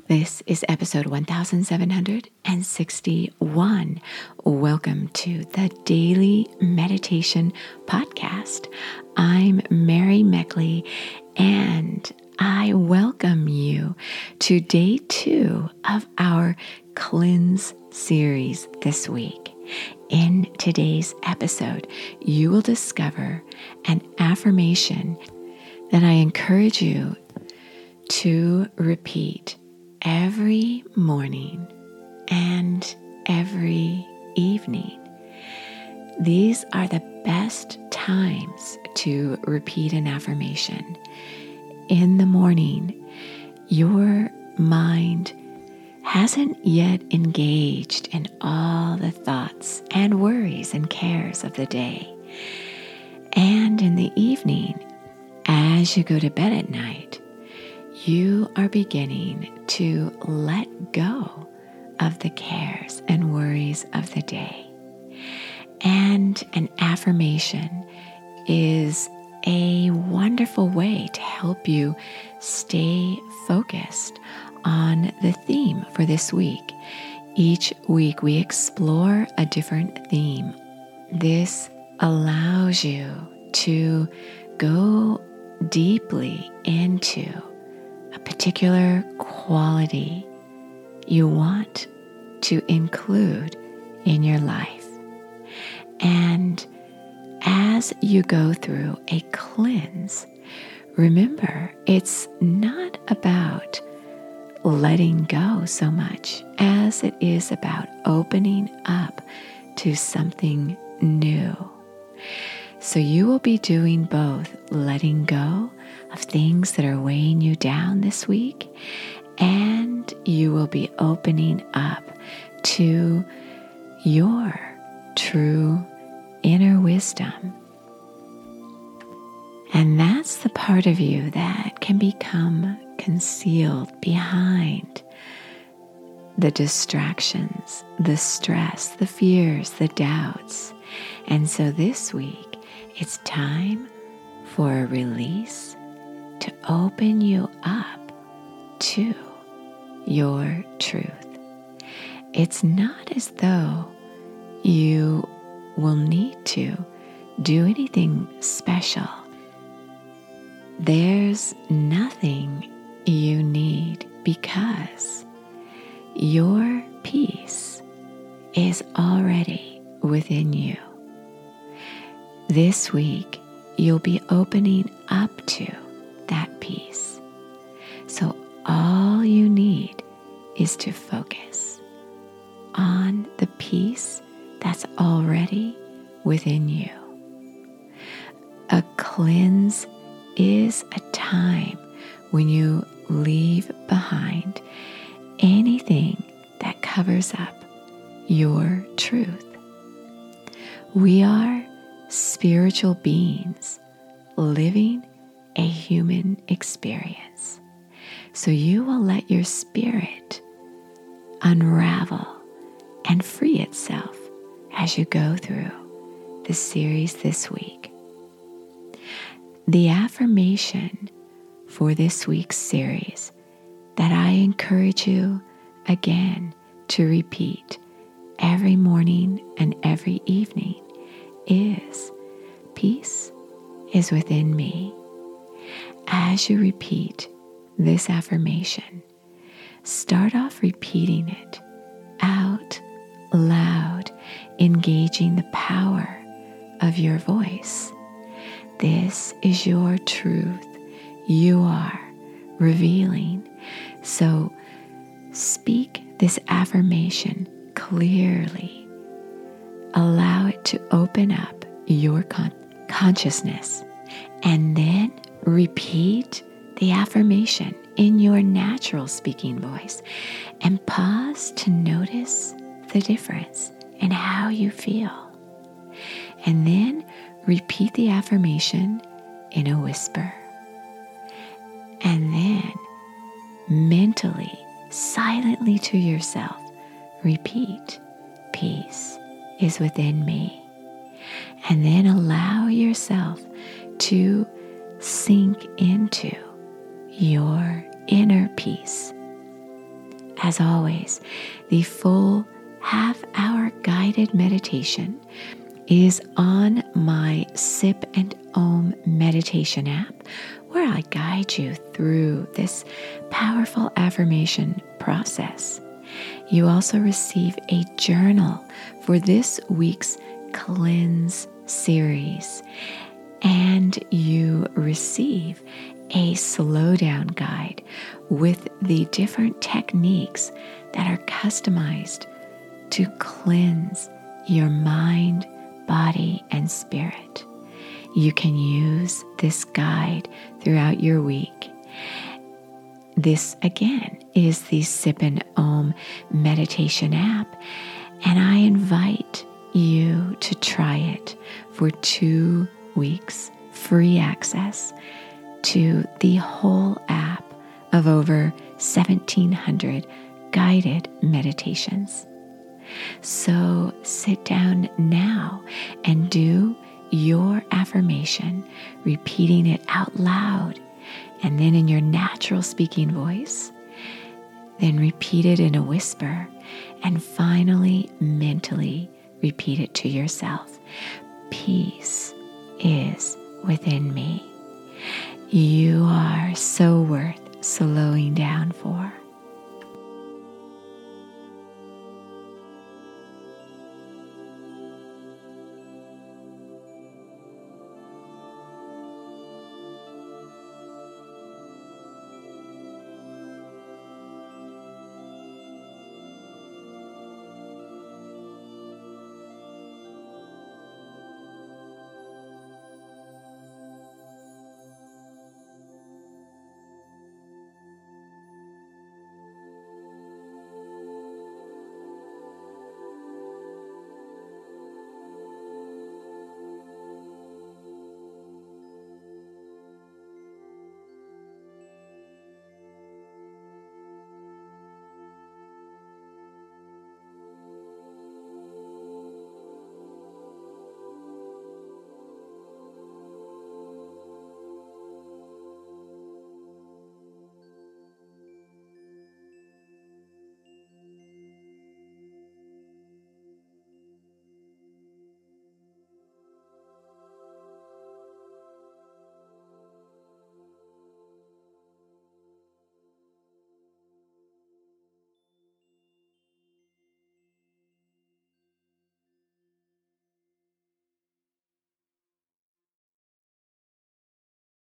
This is episode 1761. Welcome to the Daily Meditation Podcast. I'm Mary Meckley, and I welcome you to day 2 of our Cleanse series this week. In today's episode, you will discover an affirmation that I encourage you to repeat every morning and every evening. These are the best times to repeat an affirmation. In the morning, your mind hasn't yet engaged in all the thoughts and worries and cares of the day. And in the evening, as you go to bed at night, you are beginning to let go of the cares and worries of the day. And an affirmation is a wonderful way to help you stay focused on the theme for this week. Each week we explore a different theme. This allows you to go deeply into a particular quality you want to include in your life. And as you go through a cleanse, remember, it's not about letting go so much as it is about opening up to something new. So you will be doing both letting go of things that are weighing you down this week, and you will be opening up to your true inner wisdom. And that's the part of you that can become concealed behind the distractions, the stress, the fears, the doubts. And so this week, it's time for a release to open you up to your truth. It's not as though you will need to do anything special. There's nothing you need because your peace is already within you. This week, you'll be opening up to that peace. So all you need is to focus on the peace that's already within you. A cleanse is a time when you leave behind anything that covers up your truth. We are spiritual beings living a human experience. So you will let your spirit unravel and free itself as you go through the series this week. The affirmation for this week's series that I encourage you again to repeat every morning and every evening is, peace is within me. As you repeat this affirmation, start off repeating it out loud, engaging the power of your voice. This is your truth. You are revealing. So speak this affirmation clearly. Allow it to open up your consciousness, and then repeat the affirmation in your natural speaking voice, and pause to notice the difference in how you feel. And then repeat the affirmation in a whisper. And then mentally, silently to yourself, repeat, peace is within me. And then allow yourself to sink into your inner peace. as always, the full half-hour guided meditation is on my Sip and Om meditation app, where I guide you through this powerful affirmation process. You also receive a journal for this week's Cleanse series, and you receive a slowdown guide with the different techniques that are customized to cleanse your mind, body, and spirit. You can use this guide throughout your week. This, again, is the Sip and Om meditation app, and I invite you to try it for 2 weeks, free access to the whole app of over 1,700 guided meditations. So sit down now and do your affirmation, repeating it out loud and then in your natural speaking voice. Then repeat it in a whisper, and finally mentally repeat it to yourself. Peace is within me. You are so worth slowing down for.